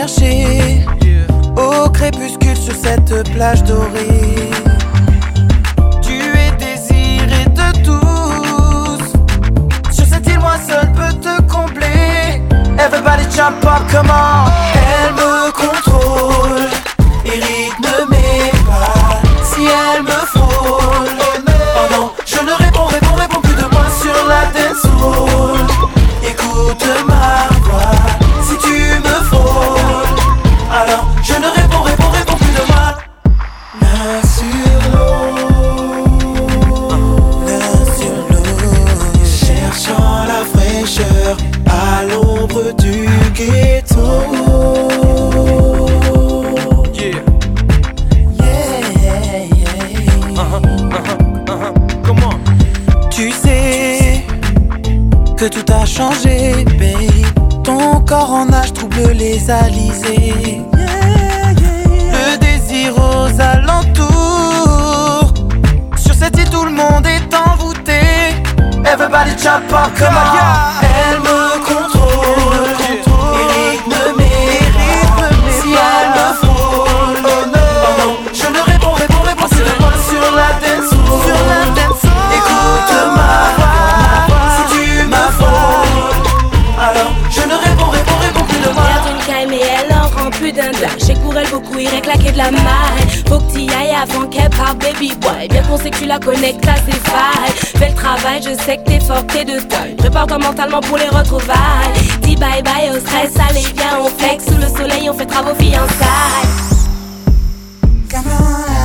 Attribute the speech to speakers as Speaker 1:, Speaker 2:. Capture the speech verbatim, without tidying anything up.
Speaker 1: chercher au crépuscule sur cette plage dorée. Tu es désiré de tous. Sur cette île, moi seul peux te combler. Everybody jump up, come on. Elle me contrôle et rythme mes pas. Si elle me frôle, oh non, je ne réponds, réponds, réponds plus de moi sur la dance hall. Écoute ma voix, si tu me frôles, alors je ne réponds, réponds, réponds plus de moi. Là sur l'eau, là sur l'eau, cherchant la fraîcheur à l'ombre du ghetto. Yeah, yeah, yeah. Uh-huh, uh-huh, uh-huh. Comment? Tu sais que tout a changé, babe. Ton corps en nage trouble les alizés. Yeah, yeah. Le désir aux alentours. Sur cette île, tout le monde est envoûté. Everybody jump up, come on. Elle me contrôle et rythme mes pas. Si elle me frôle, oh non, je ne réponds, réponds, réponds plus de moi sur la dance hall. Écoute ma voix, si tu me frôles, alors je ne réponds, réponds, réponds plus de moi.
Speaker 2: Regarde une caille mais elle en rend plus d'un tas. Je sais que pour elle beaucoup irait claquer de la maille. Faut que t'y ailles avant qu'elle parte baby boy. Bien qu'on sait que tu la connectes à ses failles. Fais le travail, je sais que t'es fort, t'es de taille. Prépare-toi mentalement pour les retrouvailles. Dis bye bye au stress, allez viens on flex. Sous le soleil on fait travaux fiançailles.
Speaker 1: Come on.